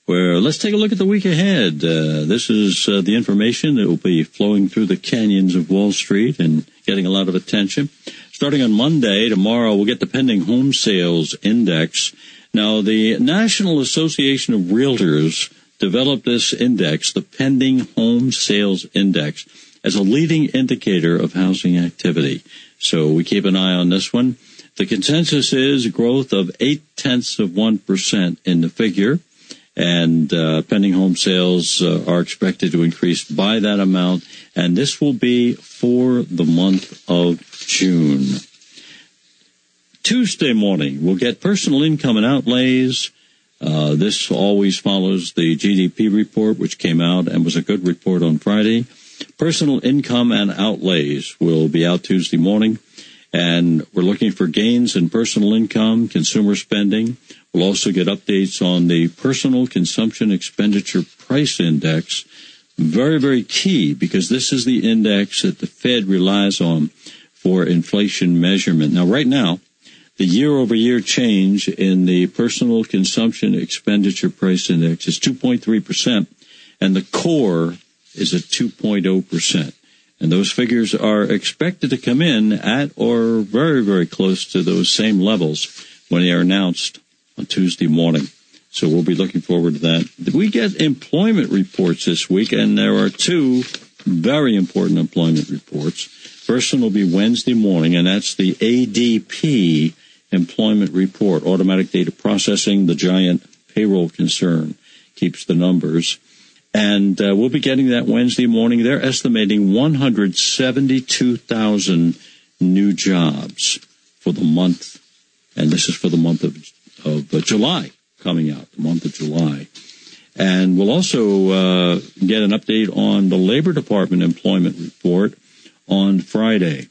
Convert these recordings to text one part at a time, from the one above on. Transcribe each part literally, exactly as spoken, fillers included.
where let's take a look at the week ahead. Uh, this is uh, the information that will be flowing through the canyons of Wall Street and getting a lot of attention. Starting on Monday, tomorrow, we'll get the pending home sales index. Now, the National Association of Realtors developed this index, the pending home sales index, as a leading indicator of housing activity. So we keep an eye on this one. The consensus is growth of eight-tenths of one percent in the figure. And uh, pending home sales uh, are expected to increase by that amount, and this will be for the month of June. Tuesday morning, we'll get personal income and outlays. Uh, this always follows the G D P report, which came out and was a good report on Friday. Personal income and outlays will be out Tuesday morning, and we're looking for gains in personal income, consumer spending. We'll also get updates on the Personal Consumption Expenditure Price Index. Very, very key, because this is the index that the Fed relies on for inflation measurement. Now, right now, the year-over-year change in the Personal Consumption Expenditure Price Index is two point three percent, and the core is at two point zero percent. And those figures are expected to come in at or very, very close to those same levels when they are announced on Tuesday morning. So we'll be looking forward to that. We get employment reports this week, and there are two very important employment reports. First one will be Wednesday morning, and that's the A D P employment report, automatic data processing, the giant payroll concern, keeps the numbers. And uh, we'll be getting that Wednesday morning. They're estimating one hundred seventy-two thousand new jobs for the month, and this is for the month of of uh, July coming out, the month of July. And we'll also uh, get an update on the Labor Department employment report on Friday.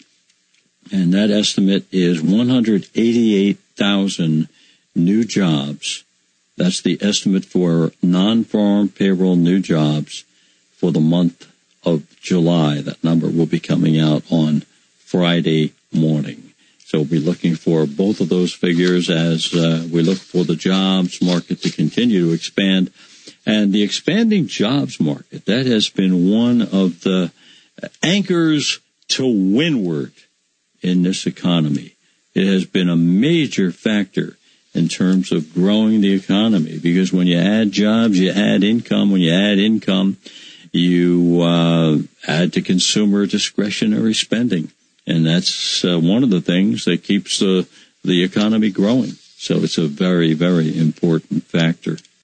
And that estimate is one hundred eighty-eight thousand new jobs. That's the estimate for non-farm payroll new jobs for the month of July. That number will be coming out on Friday morning. So we'll be looking for both of those figures as uh, we look for the jobs market to continue to expand. And the expanding jobs market, that has been one of the anchors to windward in this economy. It has been a major factor in terms of growing the economy, because when you add jobs, you add income. When you add income, you uh, add to consumer discretionary spending. And that's uh, one of the things that keeps uh, the economy growing. So it's a very, very important factor.